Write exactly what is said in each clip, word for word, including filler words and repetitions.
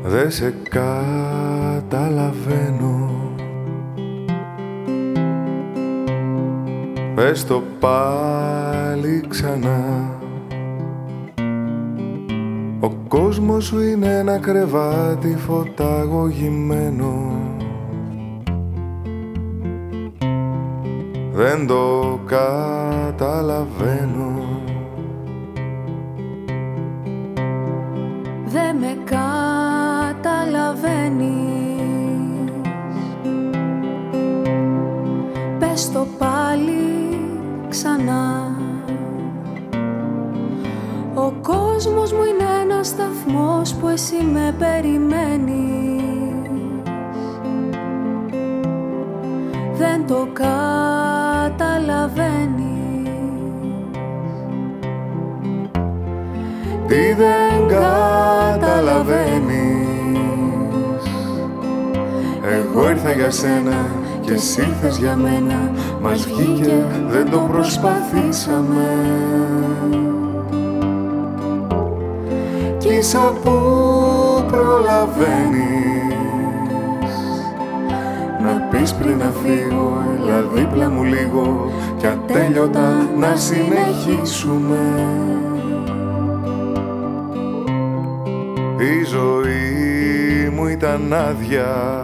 Δε σε καταλαβαίνω. Πες το πάλι ξανά. Ο κόσμος σου είναι ένα κρεβάτι φωταγωγημένο. Δεν το καταλαβαίνω. Δε με καταλαβαίνεις. Πες το πάλι ξανά. Ο κόσμος μου είναι ένας σταθμός που εσύ με περιμένεις. Δεν το καταλαβαίνεις. Τι δεν καταλαβαίνεις. Εγώ ήρθα για σένα και εσύ ήρθες για μένα. Μας βγήκε, δεν το προσπαθήσαμε. Κι ίσα που προλαβαίνεις να πεις πριν να φύγω, έλα δίπλα μου λίγο κι ατέλειωτα να συνεχίσουμε. Η ζωή μου ήταν άδεια.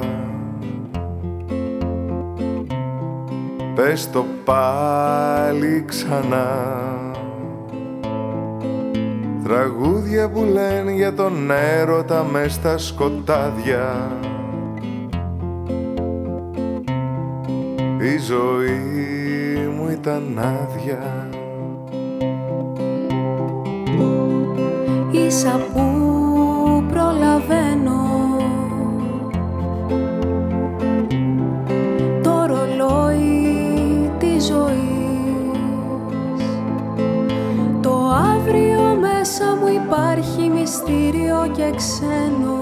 Πες το πάλι ξανά. Τραγούδια που λένε για τον έρωτα μες στα σκοτάδια. Η ζωή μου ήταν άδεια. Ίσα που προλαβαίνω το ρολόι της ζωής. Το αύριο μέσα μου υπάρχει μυστήριο και ξένο.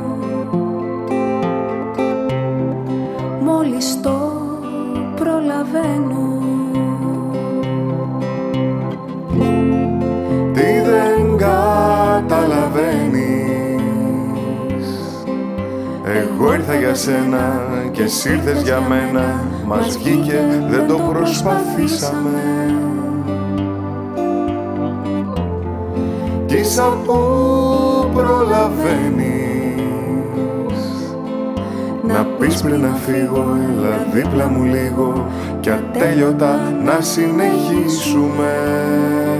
Μόλις το προλαβαίνω. Τι δεν καταλαβαίνεις. Εγώ ήρθα για σένα και εσύ ήρθες για μένα. Μας βγήκε, δεν το προσπαθήσαμε. Κι ίσα που προλαβαίνεις να πεις πριν να φύγω, έλα δίπλα μου λίγο κι ατέλειωτα να συνεχίσουμε.